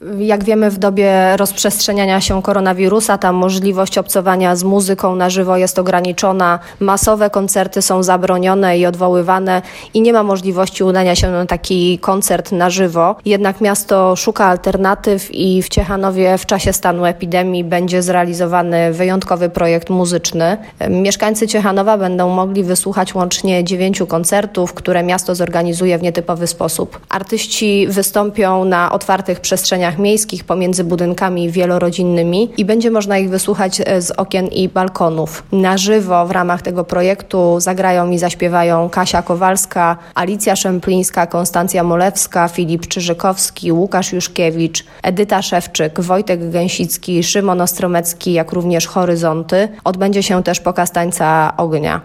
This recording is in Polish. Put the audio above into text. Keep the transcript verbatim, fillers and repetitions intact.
Jak wiemy, w dobie rozprzestrzeniania się koronawirusa ta możliwość obcowania z muzyką na żywo jest ograniczona. Masowe koncerty są zabronione i odwoływane i nie ma możliwości udania się na taki koncert na żywo. Jednak miasto szuka alternatyw i w Ciechanowie w czasie stanu epidemii będzie zrealizowany wyjątkowy projekt muzyczny. Mieszkańcy Ciechanowa będą mogli wysłuchać łącznie dziewięciu koncertów, które miasto zorganizuje w nietypowy sposób. Artyści wystąpią na otwartych przestrzeniach miejskich pomiędzy budynkami wielorodzinnymi i będzie można ich wysłuchać z okien i balkonów. Na żywo w ramach tego projektu zagrają i zaśpiewają Kasia Kowalska, Alicja Szemplińska, Konstancja Molewska, Filip Czyżykowski, Łukasz Juszkiewicz, Edyta Szewczyk, Wojtek Gęsicki, Szymon Ostromecki, jak również Horyzonty. Odbędzie się też pokaz tańca ognia.